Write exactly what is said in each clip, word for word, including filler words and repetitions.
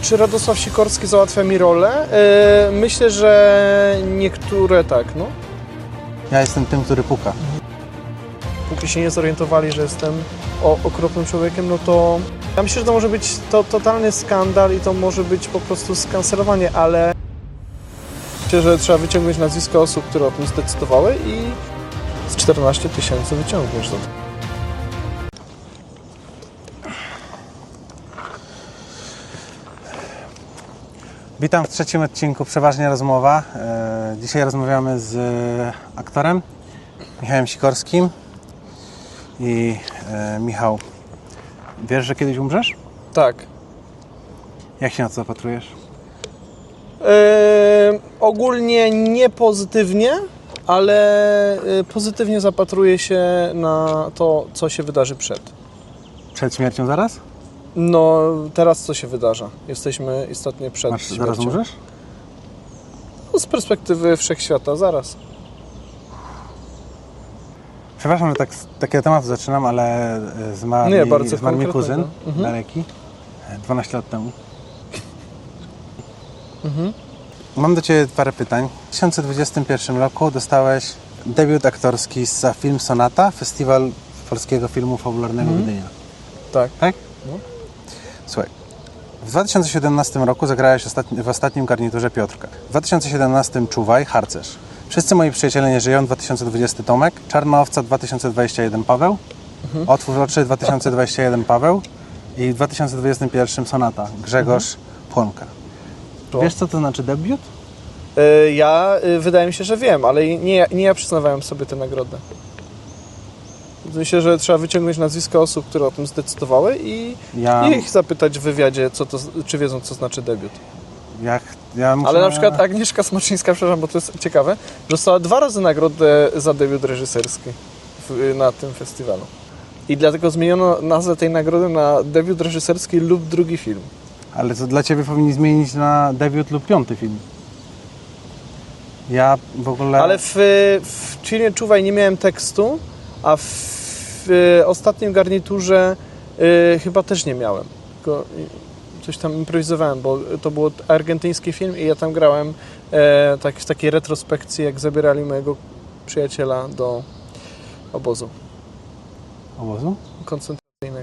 czy Radosław Sikorski załatwia mi rolę? Yy, myślę, że niektóre tak, no. Ja jestem tym, który puka. Póki się nie zorientowali, że jestem o, okropnym człowiekiem, no to ja myślę, że to może być to totalny skandal i to może być po prostu skancelowanie, ale myślę, że trzeba wyciągnąć nazwiska osób, które o tym zdecydowały i z czternaście tysięcy wyciągniesz za to. Witam w trzecim odcinku Przeważnie Rozmowa. Dzisiaj rozmawiamy z aktorem Michałem Sikorskim. I e, Michał, wiesz, że kiedyś umrzesz? Tak. Jak się na to zapatrujesz? Yy, ogólnie nie pozytywnie, ale pozytywnie zapatruję się na to, co się wydarzy przed. Przed śmiercią zaraz? No, teraz co się wydarza? Jesteśmy istotnie przed Masz, śmiercią. zaraz umrzesz? No, z perspektywy wszechświata, zaraz. Przepraszam, że tak, takiego tematu zaczynam, ale zmarł, Nie, mi, bardzo zmarł mi kuzyn mhm. daleki, dwanaście lat temu. Mhm. Mam do Ciebie parę pytań. W dwa tysiące dwudziestym pierwszym roku dostałeś debiut aktorski za film Sonata, Festiwal Polskiego Filmu Fabularnego mhm. Gdynia. Tak. Tak? No. Słuchaj. W dwa tysiące siedemnastym roku zagrałeś ostatni, w ostatnim garniturze Piotrka. W dwa tysiące siedemnastym Czuwaj, Harcerz. Wszyscy moi przyjaciele nie żyją, dwa tysiące dwudziesty Tomek. Czarna owca, dwa tysiące dwudziesty pierwszy Paweł. Mhm. Otwórz oczy, dwa tysiące dwudziesty pierwszy Paweł. I w dwa tysiące dwudziestym pierwszym Sonata, Grzegorz mhm. Płonka. To. Wiesz, co to znaczy debiut? Yy, ja, yy, wydaje mi się, że wiem, ale nie, nie ja przyznawałem sobie tę nagrodę. Myślę, że trzeba wyciągnąć nazwiska osób, które o tym zdecydowały i, ja... i ich zapytać w wywiadzie, co to, czy wiedzą, co znaczy debiut. Jak, ja muszę... Ale na przykład Agnieszka Smoczyńska, przepraszam, bo to jest ciekawe, dostała dwa razy nagrodę za debiut reżyserski w, na tym festiwalu. I dlatego zmieniono nazwę tej nagrody na debiut reżyserski lub drugi film. Ale to dla Ciebie powinni zmienić na debiut lub piąty film. Ja w ogóle... Ale w, w filmie Czuwaj nie miałem tekstu, a w, w ostatnim garniturze y, chyba też nie miałem. Tylko coś tam improwizowałem, bo to był argentyński film i ja tam grałem e, tak, w takiej retrospekcji, jak zabierali mojego przyjaciela do obozu. Obozu? Koncentracyjnego.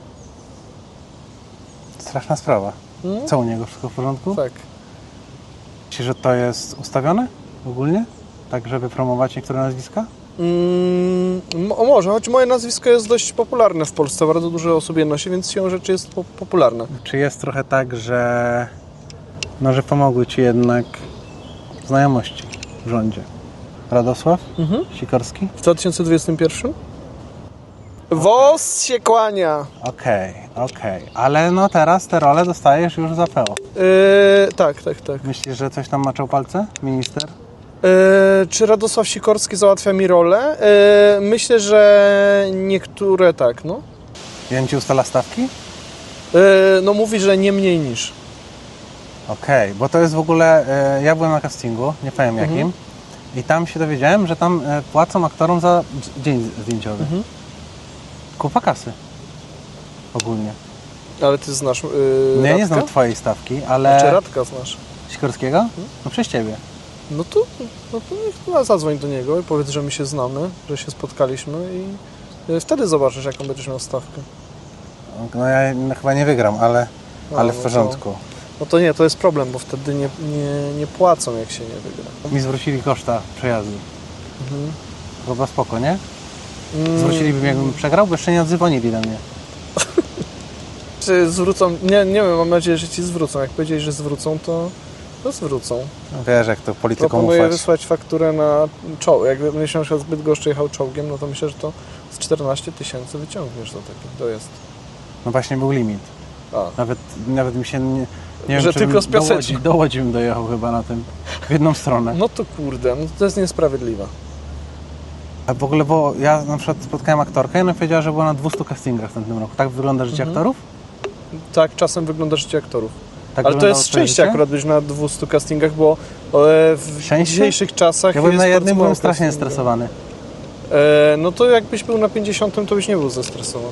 Straszna sprawa. Hmm? Co u niego? Wszystko w porządku? Tak. Myślisz, że to jest ustawione ogólnie? Tak, żeby promować niektóre nazwiska? Mm, może, choć moje nazwisko jest dość popularne w Polsce, bardzo dużo osób je nosi, więc siłą rzeczy jest po popularne. Czy jest trochę tak, że no, że pomogły Ci jednak znajomości w rządzie? Radosław mhm. Sikorski? W dwa tysiące dwudziestym pierwszym? Okay. Wos się kłania! Okej, okay, okej. Okay. Ale no teraz te role dostajesz już za P O. Yy, tak, tak, tak. Myślisz, że coś tam maczał palce? Minister? Yy, czy Radosław Sikorski załatwia mi rolę? Yy, myślę, że niektóre tak, no. I on Ci ustala stawki? Yy, no mówi, że nie mniej niż. Okej, okay, bo to jest w ogóle... Yy, ja byłem na castingu, nie powiem jakim, mhm. i tam się dowiedziałem, że tam yy, płacą aktorom za dzień zdjęciowy. Mhm. Kupa kasy. Ogólnie. Ale ty znasz yy, No ja nie znam Twojej stawki, ale... Czy Radka znasz? Sikorskiego? Hmm? No przez Ciebie. No to, no to niech zadzwoń do niego i powiedz, że my się znamy, że się spotkaliśmy i wtedy zobaczysz, jaką będziesz miał stawkę. No ja no, chyba nie wygram, ale, no, ale w no porządku. To, no to nie, to jest problem, bo wtedy nie, nie, nie płacą, jak się nie wygra. Mi zwrócili koszta przejazdu. Mhm. Chyba spoko, nie? Mm. Zwróciliby mi, jakbym przegrał, bo jeszcze nie odzwonili do mnie. Czy zwrócą? Nie, nie wiem, mam nadzieję, że Ci zwrócą. Jak powiedzieli, że zwrócą, to... to zwrócą. Wiesz, jak to politykom Proponuję ufać. wysłać fakturę na czołg. Jak będziesz na przykład zbyt gorzko jechał czołgiem, no to myślę, że to z czternaście tysięcy wyciągniesz za taki dojazd. No właśnie był limit. A. Nawet, nawet mi się nie, nie że wiem, tylko z do Łodzi, do Łodzi bym dojechał chyba na tym, w jedną stronę. No to kurde, no to jest niesprawiedliwe. A w ogóle, bo ja na przykład spotkałem aktorkę i ona powiedziała, że była na dwustu castingach w tym roku. Tak wygląda życie mhm. aktorów? Tak, czasem wygląda życie aktorów. Tak ale to jest szczęście akurat być na dwustu castingach, bo w Szczęście? dzisiejszych czasach ja byłem na jednym, byłem strasznie castingu. stresowany. E, no to jakbyś był na pięćdziesiątym, to byś nie był zestresowany.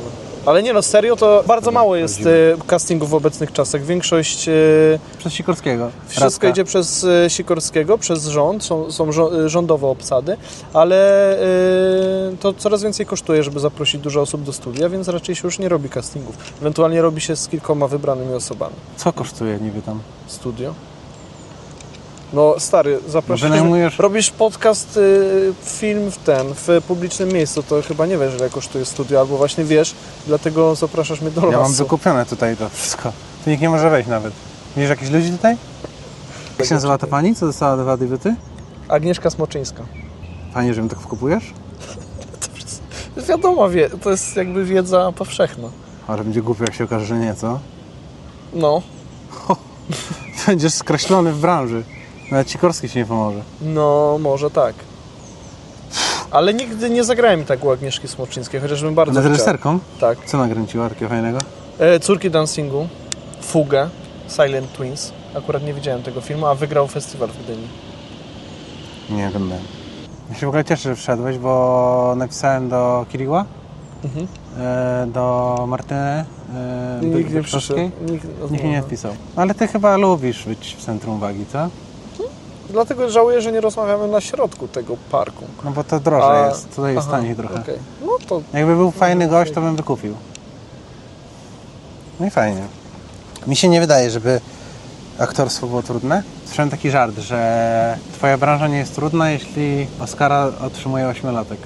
Ale nie no, serio to bardzo mało jest y, castingów w obecnych czasach. Większość... Y, Przez Sikorskiego. wszystko Radka. idzie przez y, Sikorskiego, przez rząd, są, są żo- rządowe obsady, ale y, to coraz więcej kosztuje, żeby zaprosić dużo osób do studia, więc raczej się już nie robi castingów. Ewentualnie robi się z kilkoma wybranymi osobami. Co kosztuje niby tam? Studio? No stary, zapraszasz, Wynajmujesz- robisz podcast, y, film w ten, w publicznym miejscu, to chyba nie wiesz, ile kosztuje studio, albo właśnie wiesz, dlatego zapraszasz mnie do Ja mam lasu. wykupione tutaj to wszystko. Tu nikt nie może wejść nawet. Widzisz jakichś ludzi tutaj? Jak się nazywa ta pani, co dostała dwa debiuty? Agnieszka Smoczyńska. Pani, że mi tak wkupujesz? Wiadomo, wie, to jest jakby wiedza powszechna. A że będzie głupio, jak się okaże, że nie, co? No, Będziesz skreślony w branży. Nawet Sikorski ci nie pomoże. no może tak. Ale nigdy nie zagrałem mi tak u Agnieszki Smoczyńskiej, chociażbym bardzo Ona z chciał. reżyserką? Tak. Co nakręciła takiego fajnego? E, Córki dancingu, Fugę, Silent Twins. Akurat nie widziałem tego filmu, a wygrał festiwal w Gdyni. Nie oglądałem. Ja się w ogóle cieszę, że wszedłeś, bo napisałem do Kiriła, Mhm. e, do Martyny e, Nikt nie Bykowskiej. przyszedł. Nikt, Nikt mi nie odpisał. Ale ty chyba lubisz być w centrum uwagi, co? Dlatego żałuję, że nie rozmawiamy na środku tego parku. No bo to drożej A- jest, tutaj jest aha, taniej trochę. okej. No to Jakby był fajny gość, to bym wykupił. No i fajnie. Mi się nie wydaje, żeby aktorstwo było trudne. Słyszałem taki żart, że twoja branża nie jest trudna, jeśli Oscara otrzymuje ośmiolatek.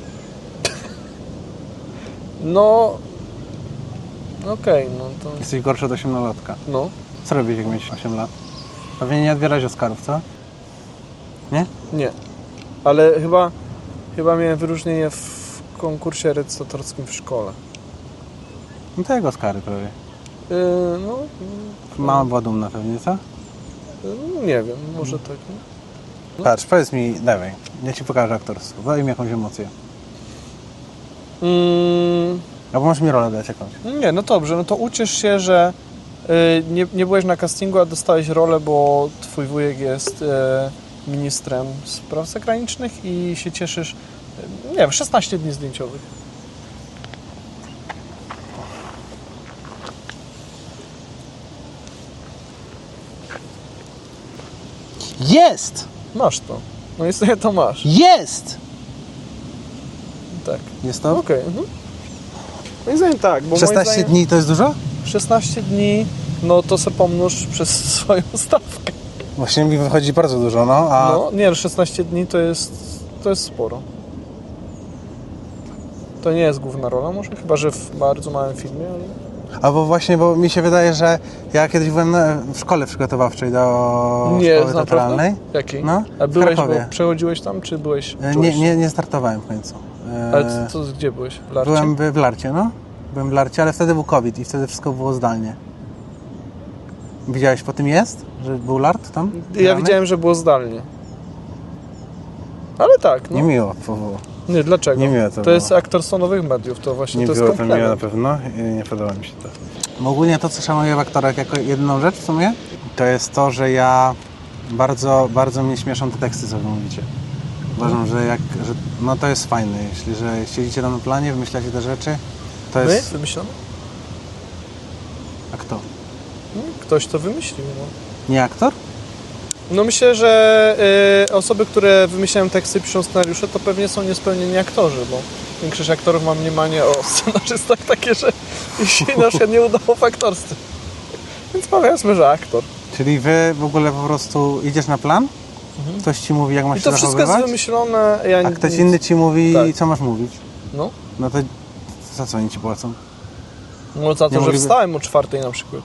no... Okej, no to... Jesteś gorszy od osiemnastolatka. No. Co robisz, jak mieć osiem lat? Pewnie nie odbierać Oscarów, co? Nie? Nie. Ale chyba... Chyba miałem wyróżnienie w konkursie recytatorskim w szkole. No to jak Oscary prawie. Yy, no... Mama była dumna pewnie, co? Yy, nie wiem, może tak. No. Patrz, powiedz mi, dawaj, ja ci pokażę aktorstwo. Daj mi jakąś emocję. Mm, Albo możesz mi rolę dać jakąś. nie, no dobrze, no to uciesz się, że y, nie, nie byłeś na castingu, a dostałeś rolę, bo twój wujek jest y, ministrem spraw zagranicznych i się cieszysz, y, nie wiem, szesnaście dni zdjęciowych. Jest! Masz to. No i sobie to masz. Jest! Tak. Jest to? Okej. Mhm. Moim zdaniem tak, bo moim szesnaście zdaniem dni to jest dużo? szesnaście dni, no to se pomnóż przez swoją stawkę. Właśnie mi wychodzi bardzo dużo, no, a... No, nie, szesnaście dni to jest, to jest sporo. To nie jest główna rola może, chyba że w bardzo małym filmie, ale... Albo właśnie, bo mi się wydaje, że ja kiedyś byłem na, w szkole przygotowawczej do Nie, szkoły naprawdę? teatralnej. Jakiej? No, A w byłeś, bo Krakowie. przechodziłeś tam, czy byłeś? E, czułeś Nie, nie, nie startowałem w końcu. E, Ale co, co, gdzie byłeś? W Larcie? Byłem w, w Larcie, no. Byłem w Larcie, ale wtedy był COVID i wtedy wszystko było zdalnie. Widziałeś, po tym jest? Że był Lart tam? Ja Realny? widziałem, że było zdalnie. Ale tak, no. Niemiło to było. Nie, dlaczego? Niemiłe to to było. jest aktorstwo nowych mediów, to właśnie Nie to było jest to miłe na komplement. pewno i nie podoba mi się to. Ogólnie to, co szanuję w aktorach jako jedyną rzecz w sumie, to jest to, że ja bardzo, bardzo mnie śmieszą te teksty, co wy mówicie. Uważam, że jak, że no to jest fajne, jeśli że siedzicie tam na planie, wymyślacie te rzeczy, to My? jest... Wymyślono? A kto? Ktoś to wymyślił, no. Nie aktor? No myślę, że y, osoby, które wymyślają teksty, piszą scenariusze, to pewnie są niespełnieni aktorzy, bo większość aktorów ma mniemanie o scenarzystach takie, że się na przykład nie udało w aktorstwie. Więc powiedzmy, że aktor. Czyli wy w ogóle po prostu idziesz na plan, Mhm. ktoś ci mówi, jak masz I się to wszystko jest zachowywać, wymyślone. Ja a nic- ktoś inny ci mówi, Tak. co masz mówić. No, No to za co oni ci płacą? no za to, Nie że mogliby- wstałem o czwartej na przykład.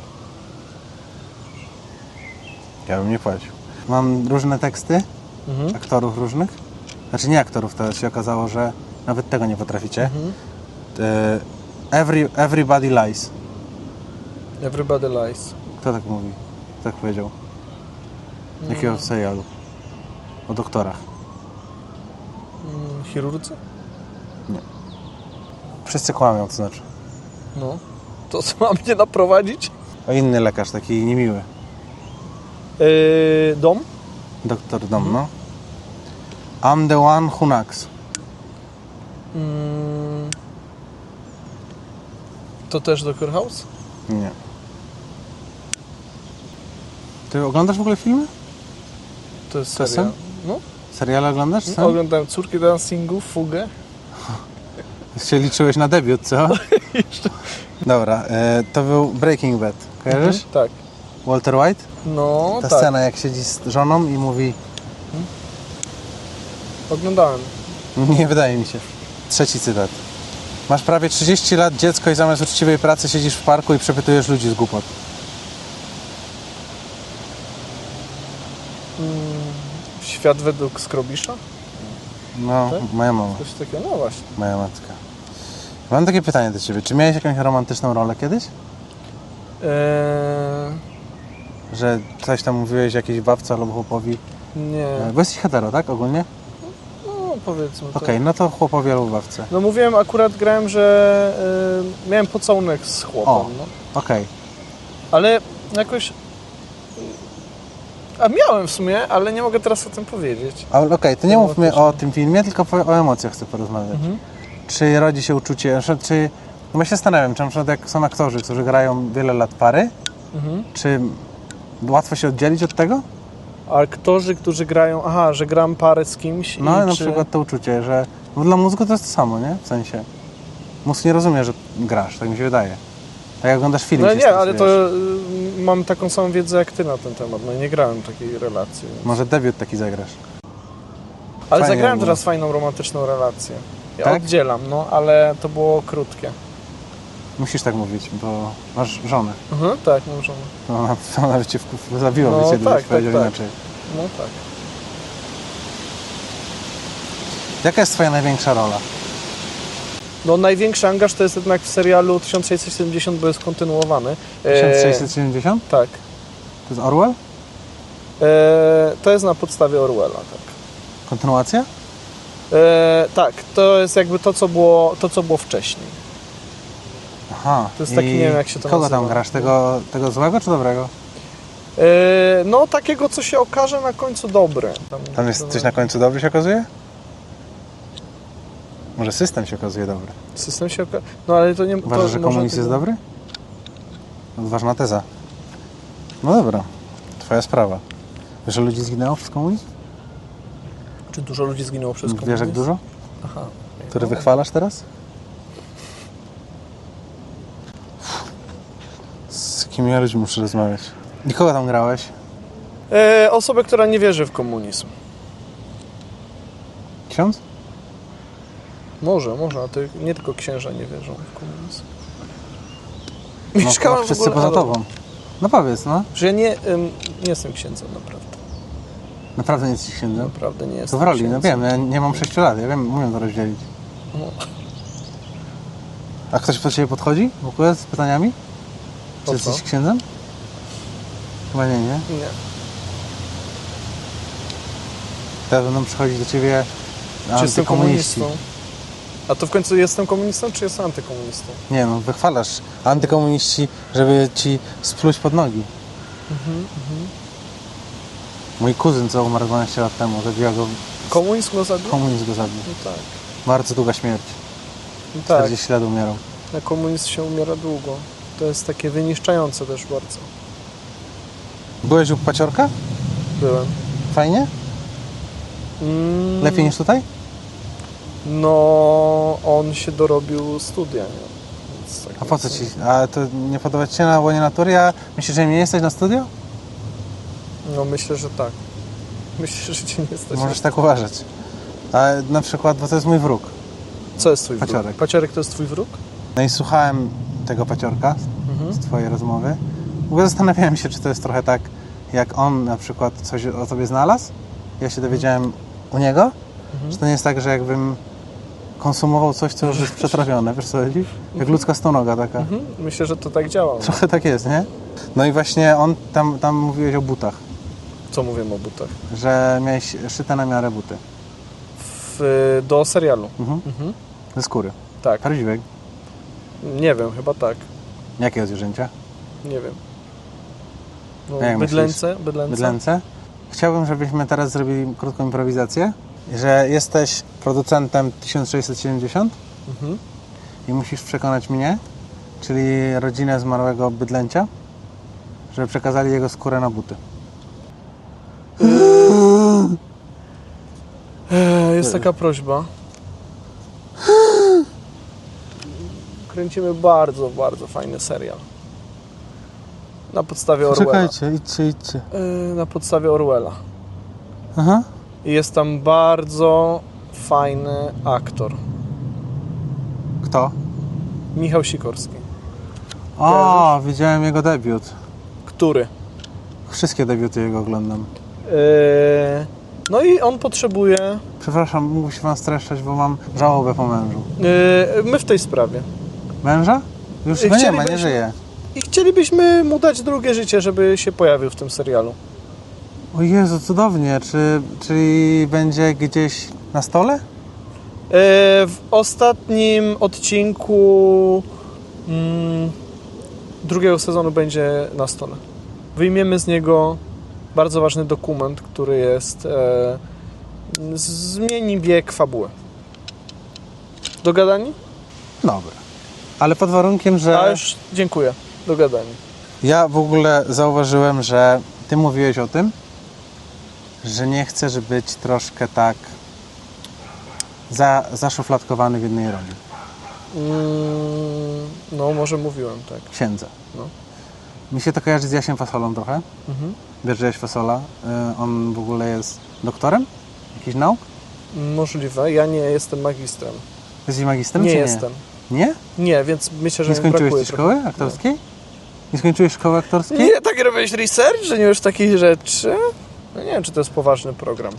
Ja bym nie płacił. Mam różne teksty, Mhm. aktorów różnych. Znaczy nie aktorów, to się okazało, że nawet tego nie potraficie. Mhm. E, Every, everybody lies. Everybody lies. Kto tak mówi? Kto tak powiedział? Jakiego serialu? O doktorach. Mm, chirurdzy? Wszyscy kłamią, to znaczy. No. To co mam mnie naprowadzić? O inny lekarz, taki niemiły. Yy, dom? Doktor Dom, no. I'm the one who knocks. Mm. To też Doctor House? Nie. Ty oglądasz w ogóle filmy? To jest Czasem? serial. No. Seriale oglądasz? Sam? Oglądałem Córki Dancingu, Fugę. Się liczyłeś na debiut, co? Dobra, e, to był Breaking Bad. Kojarzysz? Mhm, tak. Walter White? No, Ta tak. scena, jak siedzi z żoną i mówi... Oglądałem. Nie wydaje mi się. Trzeci cytat. Masz prawie trzydzieści lat, dziecko i zamiast uczciwej pracy siedzisz w parku i przepytujesz ludzi z głupot. Mm, Świat według Skrobisza? No, Tak? moja mama, Coś takiego, no właśnie. moja matka. Mam takie pytanie do ciebie. Czy miałeś jakąś romantyczną rolę kiedyś? Eee, Że coś tam mówiłeś jakiejś babce albo chłopowi? nie, E, Bo jesteś hetero, tak? Ogólnie? no powiedzmy to. Okej, no to chłopowi albo babce. No mówiłem, akurat grałem, że y, miałem pocałunek z chłopem, O. no. Okej. Ale jakoś... A miałem w sumie, ale nie mogę teraz o tym powiedzieć. Ale okej, to nie To mówmy było o tym filmie, tylko po- o emocjach chcę porozmawiać. Mhm. Czy rodzi się uczucie, na przykład, czy... No ja się zastanawiam, czy na przykład jak są aktorzy, którzy grają wiele lat pary, Mhm. czy łatwo się oddzielić od tego? Aktorzy, którzy grają... Aha, że gram parę z kimś No i na czy... przykład to uczucie, że... Bo dla mózgu to jest to samo, nie? W sensie... Mózg nie rozumie, że grasz, tak mi się wydaje. Tak jak oglądasz film, No się nie, ale to stresujesz. y, mam taką samą wiedzę jak ty na ten temat. No i nie grałem takiej relacji. Więc... Może debiut taki zagrasz. Ale fajnie zagrałem było. teraz fajną, romantyczną relację. Ja Tak? oddzielam, no, ale to było krótkie. Musisz tak mówić, bo masz żonę. Mhm, tak, nie możemy. To ona, to ona by cię wku- zabiła, No by cię tak, gdybyś tak, powiedział tak. inaczej. No tak. Jaka jest twoja największa rola? No największy angaż to jest jednak w serialu tysiąc sześćset siedemdziesiąt, bo jest kontynuowany. E, tysiąc sześćset siedemdziesiąt? Tak. To jest Orwell? E, to jest na podstawie Orwella, tak. Kontynuacja? E, tak, to jest jakby to, co było, to, co było wcześniej. Aha. To jest taki, I nie wiem, jak się to kogo nazywa. tam grasz? Tego, tego złego czy dobrego? E, no takiego, co się okaże na końcu dobre. Tam, Tam jest coś na końcu dobry się okazuje? Może system się okazuje dobry. System się okaże. No ale to nie... Uważasz, to że może komunizm jest tego- dobry? Odważna teza. No dobra. Twoja sprawa. Wiesz, że ludzi zginęło przez komunizm? Czy dużo ludzi zginęło przez komunizm? Wiesz jak dużo? Aha. Który wychwalasz teraz? Z kim ja ludźmi muszę rozmawiać? I kogo tam grałeś? E, osobę, która nie wierzy w komunizm. Ksiądz? Może, może, a to nie tylko księża nie wierzą w komunizm. No, Mieszkałem to w wszyscy ogóle, poza ale- tobą. No powiedz, no. Że ja nie, ym, nie jestem księdzem, naprawdę. Naprawdę nie jesteś księdzem? Naprawdę nie To jestem w roli, no księdzem. wiem, ja nie mam sześciu lat, ja wiem, umiem to rozdzielić. No. A ktoś po ciebie podchodzi w ogóle z pytaniami? Czy Po co? jesteś księdzem? Chyba nie, nie? Nie. Teraz będą przychodzić do ciebie Czy jestem antykomuniści. komunistą? A to w końcu jestem komunistą, czy jestem antykomunistą? Nie no, wychwalasz antykomuniści, żeby ci spluć pod nogi. Mhm, Mój kuzyn, co umarł dwanaście lat temu, zabiła go, Komunizm go zabił? komunizm go zabił. No tak. Bardzo długa śmierć. No tak, czterdzieści lat umierał. na komunizm się umiera długo. To jest takie wyniszczające też bardzo. Byłeś u Paciorka? Byłem. Fajnie? Mm, Lepiej niż tutaj? No, on się dorobił studia, nie? Więc tak A po co ci? A to nie podoba ci się na łonie natury? A myślisz, że nie jesteś na studio? No myślę, że tak. Myślę, że cię nie stać. Możesz tak uważać. A na przykład, bo to jest mój wróg. Co jest twój wróg? Paciorek. Paciorek to jest twój wróg? No i słuchałem tego Paciorka Mhm. z twojej rozmowy. W ogóle zastanawiałem się, czy to jest trochę tak, jak on na przykład coś o tobie znalazł. Ja się dowiedziałem u niego, Mhm. że to nie jest tak, że jakbym konsumował coś, co już jest przetrawione. Wiesz co chodzi? Jak ludzka stonoga taka. Mhm. Myślę, że to tak działa. Trochę tak jest, nie? No i właśnie on, tam, tam mówiłeś o butach, Co mówimy o butach? że miałeś szyte na miarę buty. W, do serialu. Mhm. Mhm. Ze skóry. Tak. Prawdziwej. Nie wiem, chyba tak. Jakiego zwierzęcia? Nie wiem. No, Jak bydlęce? Bydlęce? Bydlęce. Chciałbym, żebyśmy teraz zrobili krótką improwizację, że jesteś producentem tysiąc sześćset siedemdziesiąt Mhm. i musisz przekonać mnie, czyli rodzinę zmarłego bydlęcia, żeby przekazali jego skórę na buty. Eee, jest taka prośba. Kręcimy bardzo, bardzo fajny serial. Na podstawie Orwella. Czekajcie, idźcie, idźcie. Eee, na podstawie Orwella. Aha. I jest tam bardzo fajny aktor. Kto? Michał Sikorski. O, widziałem jego debiut. Który? Wszystkie debiuty jego oglądam. Eee, no i on potrzebuje... Przepraszam, mógł się wam streszczać, bo mam żałobę po mężu. Eee, my w tej sprawie. Męża? Już go nie ma, nie Chcielibyśmy- żyje. I chcielibyśmy mu dać drugie życie, żeby się pojawił w tym serialu. O Jezu, cudownie. Czy, czyli będzie gdzieś na stole? E, W ostatnim odcinku mm, drugiego sezonu będzie na stole. Wyjmiemy z niego bardzo ważny dokument, który jest e, zmieni bieg fabuły. Dogadani? Dobra. Ale pod warunkiem, że... A już dziękuję. Dogadani. Ja w ogóle zauważyłem, że ty mówiłeś o tym, że nie chcesz być troszkę tak za, zaszufladkowany w jednej roli. Mm, no, może mówiłem, tak. Księdza. No. Mi się to kojarzy z Jasiem Fasolą trochę. Mhm. Wiesz, że Jaś Fasola, y, on w ogóle jest doktorem jakichś nauk? Możliwe. Ja nie jestem magistrem. Jesteś magistrem, Nie czy nie? jestem. Nie? Nie, więc myślę, że Nie mi skończyłeś brakuje tej szkoły trochę. aktorskiej? Nie skończyłeś szkoły aktorskiej? Nie, tak robiłeś research, że nie wiesz takich rzeczy? No nie wiem, czy to jest poważny program.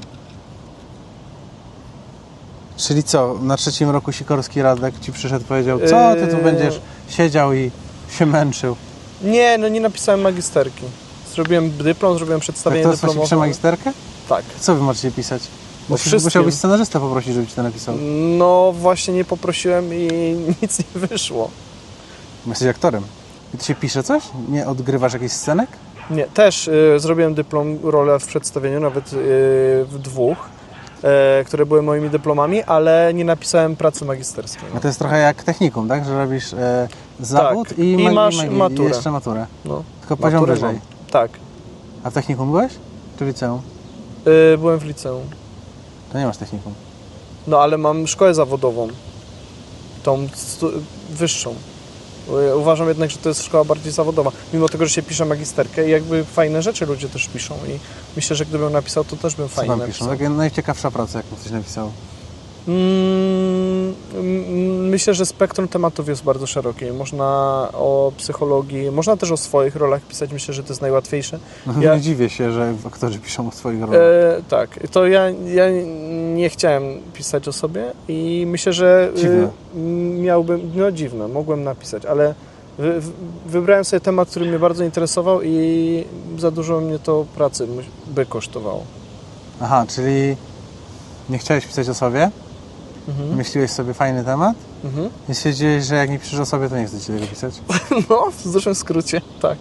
Czyli co, na trzecim roku Sikorski Radek ci przyszedł i powiedział, co ty tu Yy. będziesz siedział i się męczył? Nie, no nie napisałem magisterki. Zrobiłem dyplom, zrobiłem przedstawienie Aktorstwo się pisze dyplomowe. magisterkę? Tak. Co wy możecie pisać? O Musisz, wszystkim. musiałbyś scenarzysta poprosić, żeby ci to napisał. No właśnie nie poprosiłem i nic nie wyszło. Jesteś aktorem. I ty się pisze coś? Nie odgrywasz jakichś scenek? Nie, też y, zrobiłem dyplom, rolę w przedstawieniu, nawet y, w dwóch, y, które były moimi dyplomami, ale nie napisałem pracy magisterskiej. No to jest trochę jak technikum, tak? Że robisz e, zawód Tak. i, I ma- masz i, ma- i maturę. jeszcze maturę. No, Tylko poziom maturę wyżej. mam. Tak. A w technikum byłeś? Czy w liceum? Y, byłem w liceum. To nie masz technikum. No ale mam szkołę zawodową, tą stu- wyższą. Y, Uważam jednak, że to jest szkoła bardziej zawodowa, mimo tego, że się pisze magisterkę i jakby fajne rzeczy ludzie też piszą i myślę, że gdybym napisał, to też bym Co fajnie tam napisał. piszą? Taka najciekawsza praca, jaką ktoś napisał. Mm, mm, myślę, że spektrum tematów jest bardzo szerokie. Można o psychologii, można też o swoich rolach pisać. Myślę, że to jest najłatwiejsze. No, Ja- Nie dziwię się, że aktorzy piszą o swoich rolach. E, tak, to ja, ja nie chciałem pisać o sobie i myślę, że Dziwne. e, miałbym, no dziwne, mogłem napisać, ale wy, wy- wybrałem sobie temat, który mnie bardzo interesował i za dużo mnie to pracy mu- by kosztowało. Aha, czyli nie chciałeś pisać o sobie, Mhm. myśliłeś sobie fajny temat Mhm. i stwierdziłeś, że jak nie piszesz o sobie, to nie chcesz tego pisać. No, w dużym skrócie, tak.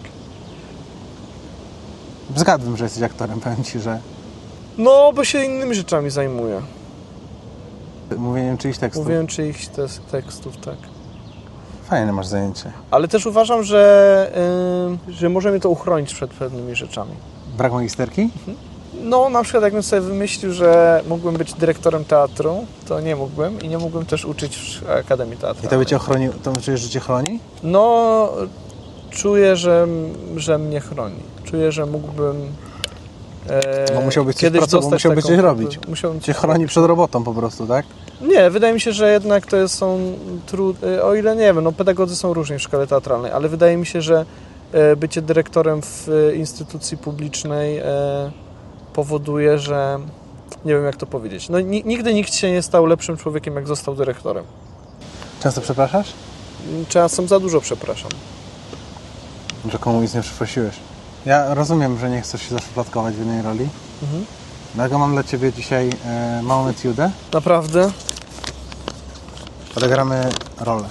Zgadłem, że jesteś aktorem, powiem ci, że No, bo się innymi rzeczami zajmuję. mówieniem czyichś tekstów. Mówiłem czyichś te- tekstów, tak. Fajne masz zajęcie. Ale też uważam, że, y, że może mnie to uchronić przed pewnymi rzeczami. Brak magisterki? No, na przykład jakbym sobie wymyślił, że mógłbym być dyrektorem teatru, to nie mógłbym i nie mógłbym też uczyć w Akademii I Teatralnej. to by cię ochronił, to czujesz, że cię chroni? No, czuję, że, że mnie chroni. Czuję, że mógłbym e, Bo musiałbyś coś kiedyś pracować, bo dostać musiałbyś taką- coś robić. Musiałbym Cię coś chroni robić. przed robotą po prostu, tak? Nie, wydaje mi się, że jednak to jest, są trudne, o ile nie wiem, no pedagodzy są różni w szkole teatralnej, ale wydaje mi się, że e, bycie dyrektorem w e, instytucji publicznej e, powoduje, że nie wiem jak to powiedzieć. No ni- nigdy nikt się nie stał lepszym człowiekiem, jak został dyrektorem. Często przepraszasz? Czasem za dużo przepraszam. Że komuś nic nie przeprosiłeś. Ja rozumiem, że nie chcesz się zaszufladkować w jednej roli. Mhm. Dlatego mam dla ciebie dzisiaj e, małą etiudę. Naprawdę? Odegramy rolę.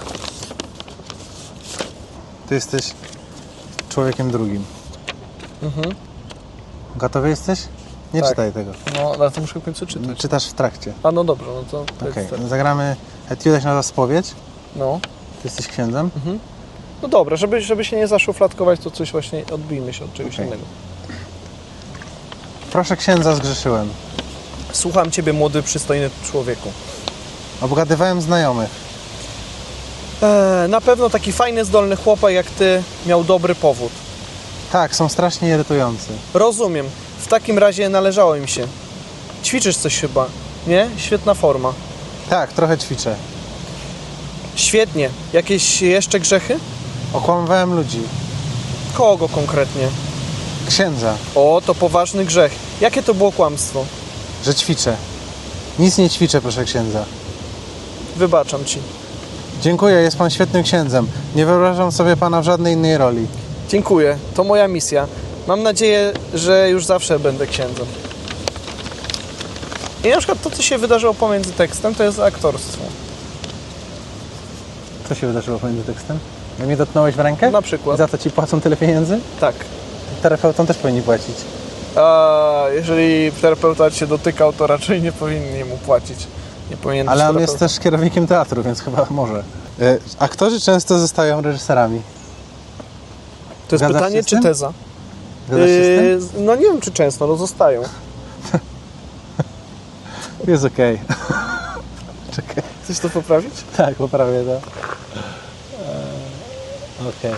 Ty jesteś człowiekiem drugim. Mhm. Gotowy jesteś? Nie Tak. czytaj tego. No, ale to muszę w końcu czytać. Czytasz w trakcie. A no dobrze, no to Okej. okay. Zagramy etiudę się nazywa spowiedź. No. Ty jesteś księdzem. Mhm. No dobra, żeby, żeby się nie zaszufladkować, to coś właśnie odbijmy się od czegoś Okej. innego. Proszę księdza, zgrzeszyłem. Słucham ciebie, młody, przystojny człowieku. Obgadywałem znajomych. Eee, na pewno taki fajny, zdolny chłopak jak ty miał dobry powód. Tak, są strasznie irytujący. Rozumiem. W takim razie należało im się. Ćwiczysz coś chyba, nie? Świetna forma. Tak, trochę ćwiczę. Świetnie. Jakieś jeszcze grzechy? Okłamywałem ludzi. Kogo konkretnie? Księdza, O, to poważny grzech. Jakie to było kłamstwo? że ćwiczę. Nic nie ćwiczę, proszę księdza. Wybaczam ci. Dziękuję, jest pan świetnym księdzem. Nie wyobrażam sobie pana w żadnej innej roli. Dziękuję. To moja misja. Mam nadzieję, że już zawsze będę księdzem. I na przykład to, co się wydarzyło pomiędzy tekstem, to jest aktorstwo. Co się wydarzyło pomiędzy tekstem? Jak mnie dotknąłeś w rękę? Na przykład. I za to ci płacą tyle pieniędzy? Tak. Terapeutom też powinni płacić. A jeżeli terapeuta cię dotykał, to raczej nie powinni mu płacić. Nie powinien być Ale on terapeutą. jest też kierownikiem teatru, więc chyba może. E, Aktorzy często zostają reżyserami. To jest Zgadzasz się pytanie z czy tym? teza? Zgadzasz się z tym? Yy, no nie wiem czy często, no zostają. Jest okej. Czekaj. Chcesz to poprawić? Tak, poprawię to. Eee, okej.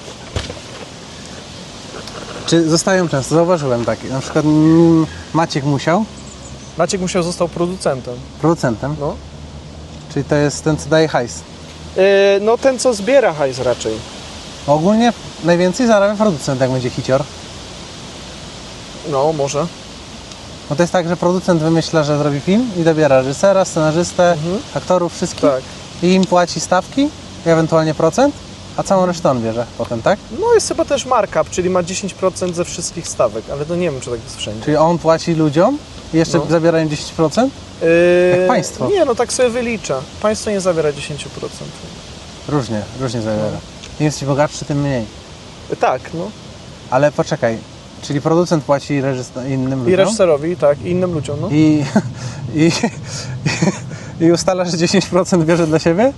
Czy zostają często? Zauważyłem takie. Na przykład mm, Maciek Musiał, Maciek Musiał został producentem. producentem, No. czyli to jest ten, co daje hajs. Yy, no ten co zbiera hajs raczej. Ogólnie najwięcej zarabia producent, jak będzie hicior. No może. Bo to jest tak, że producent wymyśla, że zrobi film i dobiera reżysera, scenarzystę, Mhm. aktorów, wszystkich Tak. i im płaci stawki i ewentualnie procent, a całą resztę on bierze potem, tak? No jest chyba też markup, czyli ma dziesięć procent ze wszystkich stawek, ale to nie wiem czy tak jest wszędzie. Czyli on płaci ludziom i jeszcze No. zabiera im dziesięć procent? Yy, Jak państwo. Nie, no tak sobie wylicza. Państwo nie zabiera dziesięć procent. Różnie, różnie zabiera. Im jesteś bogatszy, tym mniej. Yy, tak, no. Ale poczekaj, czyli producent płaci reżyser innym I ludziom reżyserowi, tak, i innym ludziom, no. i, i, i ustala, że dziesięć procent bierze dla siebie?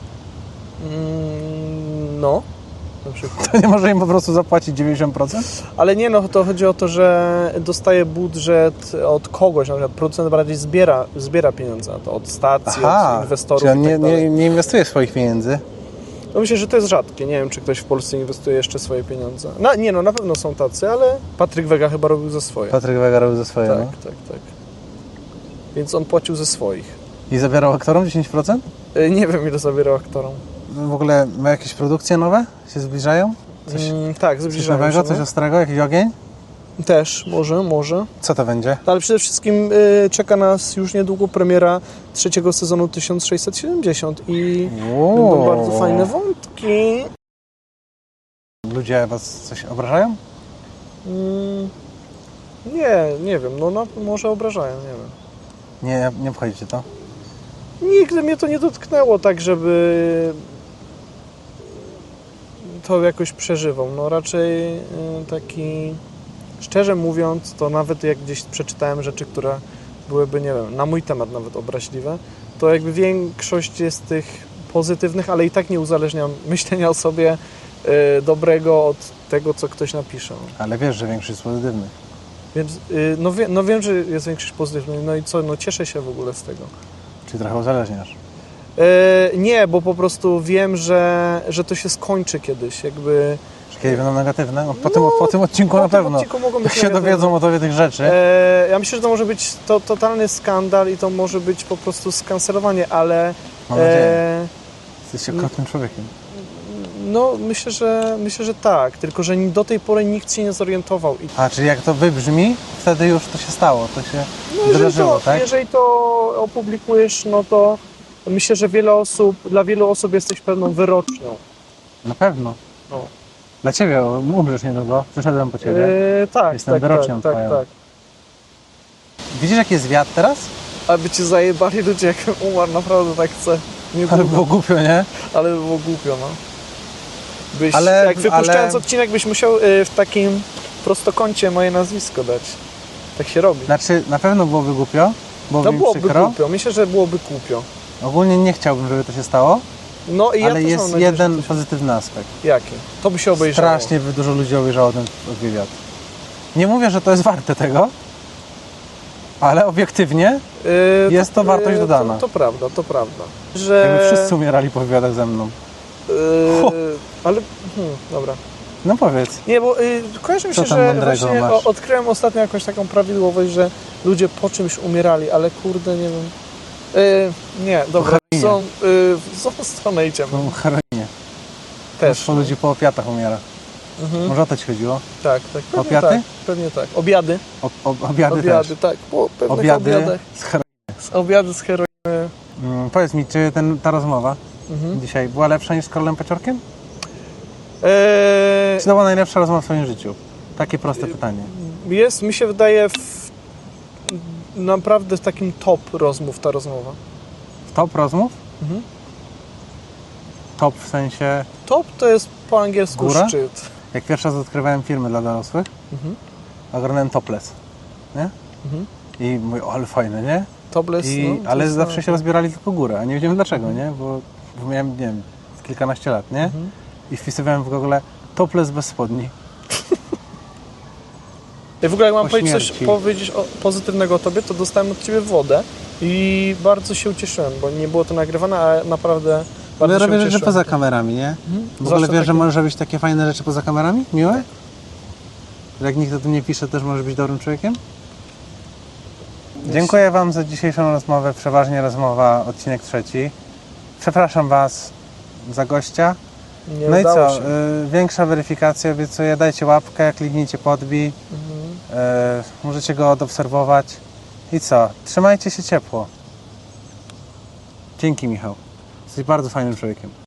Mm, no, na przykład. To nie może im po prostu zapłacić dziewięćdziesiąt procent? Ale nie, no to chodzi o to, że dostaje budżet od kogoś, na przykład producent bardziej zbiera, zbiera pieniądze na to, od stacji, od inwestorów czyli on i nie, tak dalej. nie, nie inwestuje swoich pieniędzy. No myślę, że to jest rzadkie. Nie wiem, czy ktoś w Polsce inwestuje jeszcze swoje pieniądze. No, nie no, na pewno są tacy, ale Patryk Wega chyba robił ze swoje. Patryk Wega robił ze swoje, Tak, no. tak, tak. Więc on płacił ze swoich. I zabierał aktorom dziesięć procent? Y, Nie wiem, ile zabierał aktorom. W ogóle ma jakieś produkcje nowe? Się zbliżają? Coś, Mm, tak, coś zbliżają nowego, się. coś no. ostrego, jakiś ogień? Też, może, może. Co to będzie? Ale przede wszystkim y, czeka nas już niedługo premiera trzeciego sezonu tysiąc sześćset siedemdziesiąt i Wow. będą bardzo fajne wątki. Ludzie was coś obrażają? Mm, nie, nie wiem, no, no może obrażają, nie wiem. Nie, nie obchodzi cię to. Nigdy mnie to nie dotknęło tak, żeby to jakoś przeżywał. No raczej y, taki, szczerze mówiąc, to nawet jak gdzieś przeczytałem rzeczy, które byłyby, nie wiem, na mój temat nawet obraźliwe, to jakby większość jest tych pozytywnych, ale i tak nie uzależniam myślenia o sobie y, dobrego od tego, co ktoś napisze. Ale wiesz, że większość jest pozytywnych. Więc y, no, wie, no wiem, że jest większość pozytywnych, no i co, no cieszę się w ogóle z tego. Czyli trochę uzależniasz. E, nie, bo po prostu wiem, że, że to się skończy kiedyś, jakby... Że kiedyś będą negatywne? No, po, No, tym, po tym odcinku po na tym pewno. odcinku mogą być Jak się negatywne. dowiedzą o tobie tych rzeczy. E, ja myślę, że to może być to, totalny skandal i to może być po prostu skancelowanie, ale... Mam nadzieję. E, Jesteś okropnym człowiekiem. no, myślę, że myślę, że tak, tylko że do tej pory nikt się nie zorientował. I, A, czyli jak to wybrzmi, wtedy już to się stało, to się no, jeżeli, wydarzyło, to, tak? jeżeli to opublikujesz, no to myślę, że wiele osób, dla wielu osób jesteś pewną wyrocznią. Na pewno. No. Dla ciebie, umrzesz niedługo, przyszedłem po ciebie. E, tak, Jestem tak, wyrocznią tak, tak, twoją. tak. Widzisz, jaki jest wiatr teraz? Aby cię zajebali ludzie, jak umarł, naprawdę tak chcę. Nie Ale było, było głupio, nie? ale było głupio, no. Byś, Ale- jak wypuszczając ale- odcinek, byś musiał y, w takim prostokącie moje nazwisko dać. Tak się robi. Znaczy, na pewno byłoby głupio, byłoby No mi byłoby przykro. głupio, myślę, że byłoby głupio. Ogólnie nie chciałbym, żeby to się stało, No i ja ale też mam jest nadzieję, jeden że to się... pozytywny aspekt. Jaki? To by się obejrzało. Strasznie dużo ludzi obejrzało ten wywiad. Nie mówię, że to jest warte tego, ale obiektywnie Yy, jest to wartość dodana. To, to prawda, to prawda. Że... jakby wszyscy umierali po wywiadach ze mną. Yy, ale, hmm, dobra. No powiedz. Nie, bo y, kojarzy mi Co się, tam że mądrego właśnie masz? o, odkryłem ostatnio jakąś taką prawidłowość, że ludzie po czymś umierali, ale kurde, nie wiem. Y, nie, dobra, heroinie. są, y, w złą stronę idziemy. Po heroinie. Też. Po ludzi po opiatach umiera. Mhm. Może o to ci chodziło? Tak, tak. Pewnie Opiaty? tak, pewnie tak. Obiady. O, o, obiady, Obiady, też. tak. Po pewnych Obiady obiadach. z heroiną. Z obiady z heroiny. Mm, powiedz mi, czy ten, ta rozmowa Mhm. dzisiaj była lepsza niż z Karolem Paciorkiem? Eee, Czy to była najlepsza rozmowa w swoim życiu? Takie proste pytanie. jest, mi się wydaje, w, naprawdę w takim top rozmów ta rozmowa. Top rozmów? Mhm. Top w sensie, Top to jest po angielsku Góra? szczyt. jak pierwszy raz odkrywałem filmy dla dorosłych, Mhm. oglądałem topless, nie? Mhm. I mówię, o, ale fajne, nie? Topless, I, no, to ale jest zawsze na- się rozbierali tylko górę, a nie wiedziałem dlaczego, nie? Bo, bo miałem, nie wiem, kilkanaście lat, nie? Mhm. I wpisywałem w Google topless bez spodni. Ja w ogóle jak mam Po powiedzieć coś śmierci. powiedzieć o, pozytywnego o tobie, to dostałem od ciebie wodę i bardzo się ucieszyłem, bo nie było to nagrywane, a naprawdę bardzo Ale się robię rzeczy ucieszyłem. poza kamerami, nie? Mhm. W ogóle Zwłaszcza wiesz, że takie- możesz robić takie fajne rzeczy poza kamerami? Miłe? Że jak nikt o tym nie pisze, też możesz być dobrym człowiekiem? Dziękuję Wam za dzisiejszą rozmowę, przeważnie rozmowa, odcinek trzeci. Przepraszam Was za gościa. Nie No i udało co, się. y, większa weryfikacja, obiecuję, dajcie łapkę, kliknijcie podbij, Mhm. y, możecie go odobserwować. I co, trzymajcie się ciepło. Dzięki, Michał. Jesteś bardzo fajnym człowiekiem.